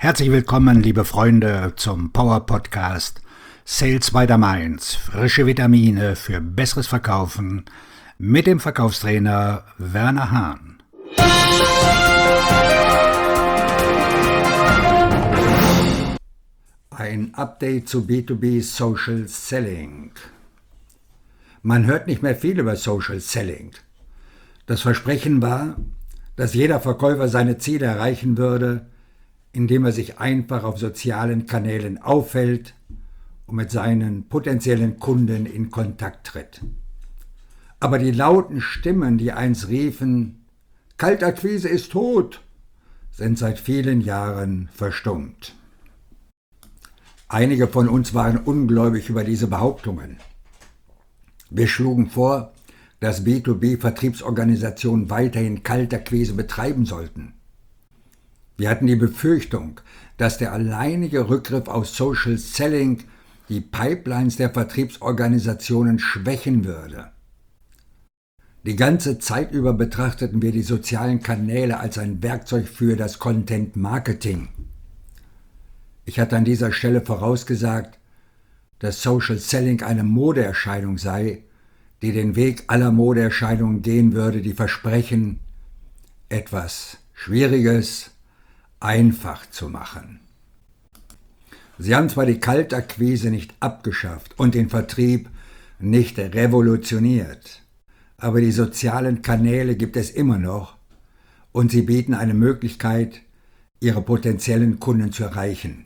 Herzlich willkommen, liebe Freunde, zum Power Podcast Sales by the Mainz. Frische Vitamine für besseres Verkaufen mit dem Verkaufstrainer Werner Hahn. Ein Update zu B2B Social Selling. Man hört nicht mehr viel über Social Selling. Das Versprechen war, dass jeder Verkäufer seine Ziele erreichen würde, indem er sich einfach auf sozialen Kanälen aufhält und mit seinen potenziellen Kunden in Kontakt tritt. Aber die lauten Stimmen, die einst riefen, Kaltakquise ist tot, sind seit vielen Jahren verstummt. Einige von uns waren ungläubig über diese Behauptungen. Wir schlugen vor, dass B2B-Vertriebsorganisationen weiterhin Kaltakquise betreiben sollten. Wir hatten die Befürchtung, dass der alleinige Rückgriff auf Social Selling die Pipelines der Vertriebsorganisationen schwächen würde. Die ganze Zeit über betrachteten wir die sozialen Kanäle als ein Werkzeug für das Content Marketing. Ich hatte an dieser Stelle vorausgesagt, dass Social Selling eine Modeerscheinung sei, die den Weg aller Modeerscheinungen gehen würde, die versprechen, etwas Schwieriges einfach zu machen. Sie haben zwar die Kaltakquise nicht abgeschafft und den Vertrieb nicht revolutioniert, aber die sozialen Kanäle gibt es immer noch und sie bieten eine Möglichkeit, ihre potenziellen Kunden zu erreichen.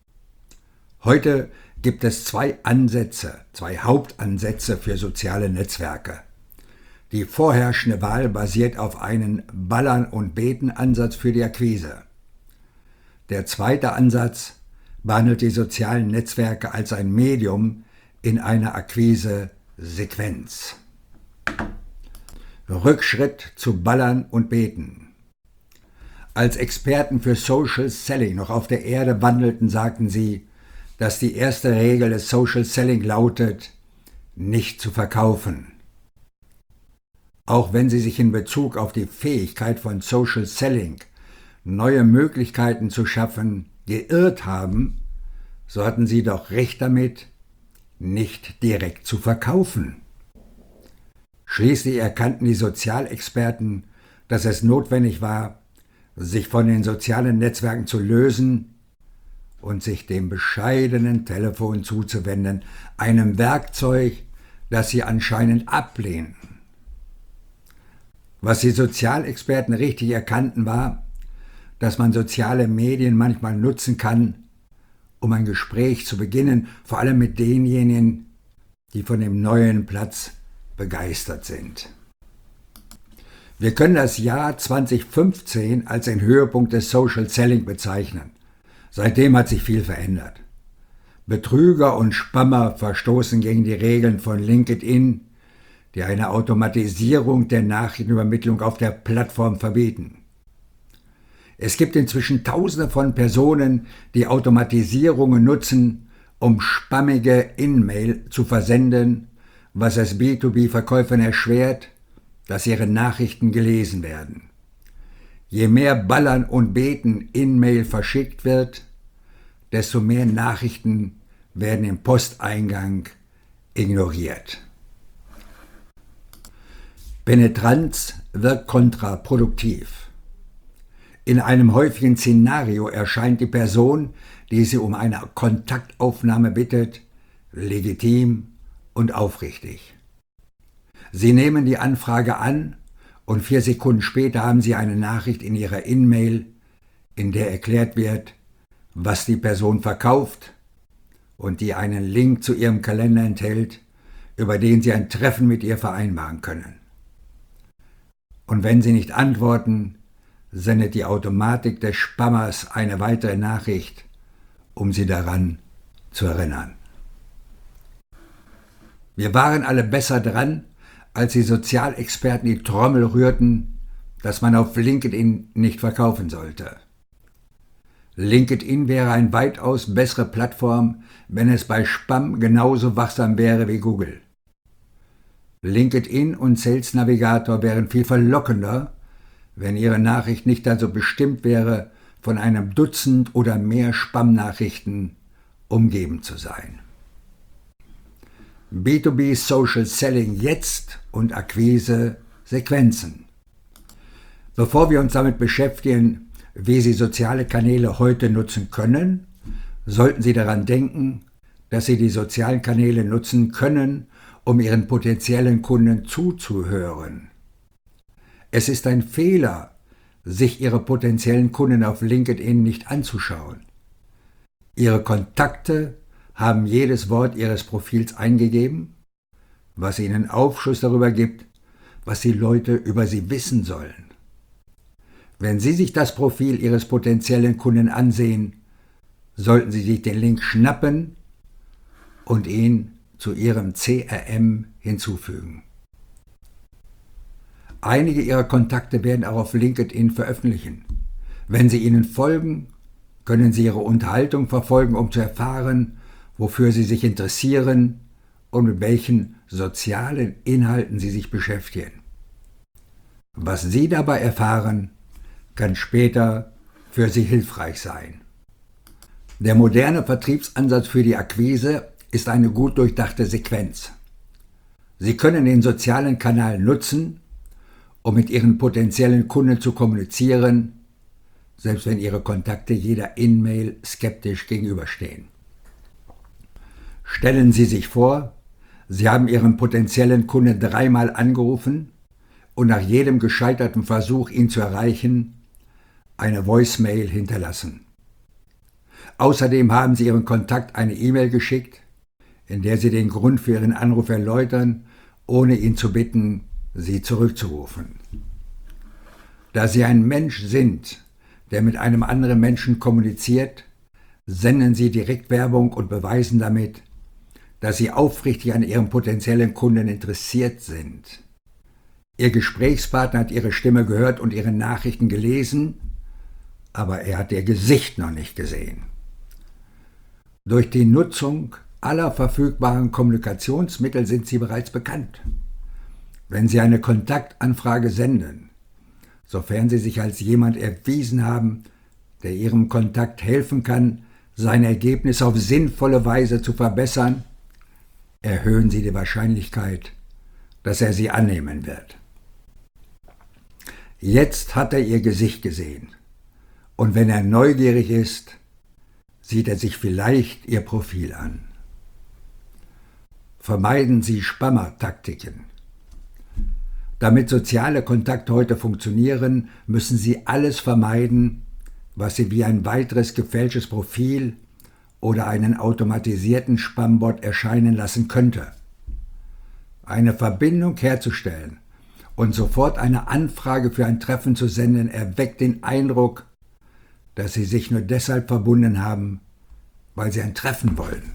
Heute gibt es zwei Hauptansätze für soziale Netzwerke. Die vorherrschende Wahl basiert auf einem Ballern- und Beten-Ansatz für die Akquise. Der zweite Ansatz behandelt die sozialen Netzwerke als ein Medium in einer Akquise-Sequenz. Rückschritt zu Ballern und Beten. Als Experten für Social Selling noch auf der Erde wandelten, sagten sie, dass die erste Regel des Social Selling lautet, nicht zu verkaufen. Auch wenn sie sich in Bezug auf die Fähigkeit von Social Selling neue Möglichkeiten zu schaffen, geirrt haben, so hatten sie doch recht damit, nicht direkt zu verkaufen. Schließlich erkannten die Sozialexperten, dass es notwendig war, sich von den sozialen Netzwerken zu lösen und sich dem bescheidenen Telefon zuzuwenden, einem Werkzeug, das sie anscheinend ablehnen. Was die Sozialexperten richtig erkannten war, dass man soziale Medien manchmal nutzen kann, um ein Gespräch zu beginnen, vor allem mit denjenigen, die von dem neuen Platz begeistert sind. Wir können das Jahr 2015 als den Höhepunkt des Social Selling bezeichnen. Seitdem hat sich viel verändert. Betrüger und Spammer verstoßen gegen die Regeln von LinkedIn, die eine Automatisierung der Nachrichtenübermittlung auf der Plattform verbieten. Es gibt inzwischen Tausende von Personen, die Automatisierungen nutzen, um spammige In-Mail zu versenden, was es B2B-Verkäufern erschwert, dass ihre Nachrichten gelesen werden. Je mehr Ballern und Beten In-Mail verschickt wird, desto mehr Nachrichten werden im Posteingang ignoriert. Penetranz wirkt kontraproduktiv. In einem häufigen Szenario erscheint die Person, die sie um eine Kontaktaufnahme bittet, legitim und aufrichtig. Sie nehmen die Anfrage an und 4 Sekunden später haben Sie eine Nachricht in Ihrer In-Mail, in der erklärt wird, was die Person verkauft und die einen Link zu Ihrem Kalender enthält, über den Sie ein Treffen mit ihr vereinbaren können. Und wenn Sie nicht antworten, sendet die Automatik des Spammers eine weitere Nachricht, um Sie daran zu erinnern. Wir waren alle besser dran, als die Sozialexperten die Trommel rührten, dass man auf LinkedIn nicht verkaufen sollte. LinkedIn wäre eine weitaus bessere Plattform, wenn es bei Spam genauso wachsam wäre wie Google. LinkedIn und Sales Navigator wären viel verlockender, wenn Ihre Nachricht nicht dazu bestimmt wäre, von einem Dutzend oder mehr Spam-Nachrichten umgeben zu sein. B2B Social Selling jetzt und Akquise Sequenzen. Bevor wir uns damit beschäftigen, wie Sie soziale Kanäle heute nutzen können, sollten Sie daran denken, dass Sie die sozialen Kanäle nutzen können, um Ihren potenziellen Kunden zuzuhören. Es ist ein Fehler, sich Ihre potenziellen Kunden auf LinkedIn nicht anzuschauen. Ihre Kontakte haben jedes Wort Ihres Profils eingegeben, was Ihnen Aufschluss darüber gibt, was die Leute über Sie wissen sollen. Wenn Sie sich das Profil Ihres potenziellen Kunden ansehen, sollten Sie sich den Link schnappen und ihn zu Ihrem CRM hinzufügen. Einige Ihrer Kontakte werden auch auf LinkedIn veröffentlichen. Wenn Sie ihnen folgen, können Sie Ihre Unterhaltung verfolgen, um zu erfahren, wofür Sie sich interessieren und mit welchen sozialen Inhalten Sie sich beschäftigen. Was Sie dabei erfahren, kann später für Sie hilfreich sein. Der moderne Vertriebsansatz für die Akquise ist eine gut durchdachte Sequenz. Sie können den sozialen Kanal nutzen, um mit Ihren potenziellen Kunden zu kommunizieren, selbst wenn Ihre Kontakte jeder In-Mail skeptisch gegenüberstehen. Stellen Sie sich vor, Sie haben Ihren potenziellen Kunden 3-mal angerufen und nach jedem gescheiterten Versuch, ihn zu erreichen, eine Voicemail hinterlassen. Außerdem haben Sie Ihrem Kontakt eine E-Mail geschickt, in der Sie den Grund für Ihren Anruf erläutern, ohne ihn zu bitten, Sie zurückzurufen. Da Sie ein Mensch sind, der mit einem anderen Menschen kommuniziert, senden Sie Direktwerbung und beweisen damit, dass Sie aufrichtig an Ihrem potenziellen Kunden interessiert sind. Ihr Gesprächspartner hat Ihre Stimme gehört und Ihre Nachrichten gelesen, aber er hat Ihr Gesicht noch nicht gesehen. Durch die Nutzung aller verfügbaren Kommunikationsmittel sind Sie bereits bekannt. Wenn Sie eine Kontaktanfrage senden, sofern Sie sich als jemand erwiesen haben, der Ihrem Kontakt helfen kann, seine Ergebnisse auf sinnvolle Weise zu verbessern, erhöhen Sie die Wahrscheinlichkeit, dass er sie annehmen wird. Jetzt hat er Ihr Gesicht gesehen und wenn er neugierig ist, sieht er sich vielleicht Ihr Profil an. Vermeiden Sie Spammer-Taktiken. Damit soziale Kontakte heute funktionieren, müssen Sie alles vermeiden, was Sie wie ein weiteres gefälschtes Profil oder einen automatisierten Spambot erscheinen lassen könnte. Eine Verbindung herzustellen und sofort eine Anfrage für ein Treffen zu senden, erweckt den Eindruck, dass Sie sich nur deshalb verbunden haben, weil Sie ein Treffen wollen.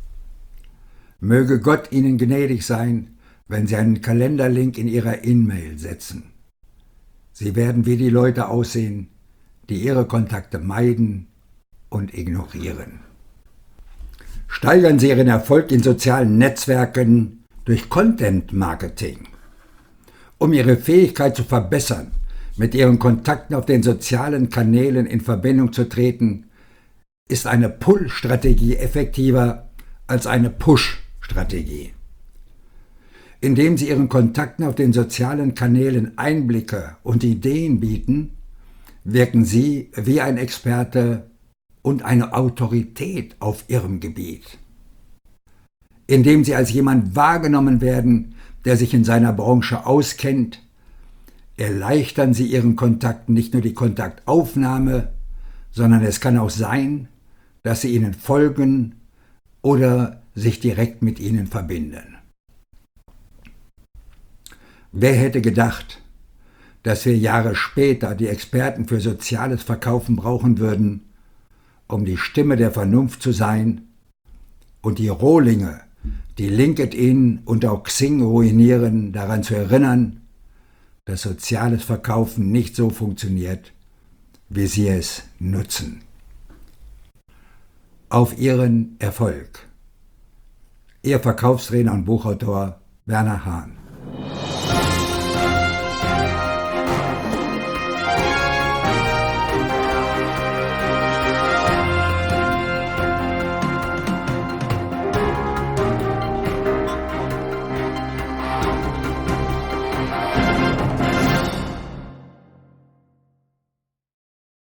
Möge Gott Ihnen gnädig sein, wenn Sie einen Kalenderlink in Ihrer E-Mail setzen. Sie werden wie die Leute aussehen, die Ihre Kontakte meiden und ignorieren. Steigern Sie Ihren Erfolg in sozialen Netzwerken durch Content Marketing. Um Ihre Fähigkeit zu verbessern, mit Ihren Kontakten auf den sozialen Kanälen in Verbindung zu treten, ist eine Pull-Strategie effektiver als eine Push-Strategie. Indem Sie Ihren Kontakten auf den sozialen Kanälen Einblicke und Ideen bieten, wirken Sie wie ein Experte und eine Autorität auf Ihrem Gebiet. Indem Sie als jemand wahrgenommen werden, der sich in seiner Branche auskennt, erleichtern Sie Ihren Kontakten nicht nur die Kontaktaufnahme, sondern es kann auch sein, dass sie Ihnen folgen oder sich direkt mit Ihnen verbinden. Wer hätte gedacht, dass wir Jahre später die Experten für soziales Verkaufen brauchen würden, um die Stimme der Vernunft zu sein und die Rohlinge, die LinkedIn und auch Xing ruinieren, daran zu erinnern, dass soziales Verkaufen nicht so funktioniert, wie sie es nutzen. Auf Ihren Erfolg. Ihr Verkaufstrainer und Buchautor Werner Hahn.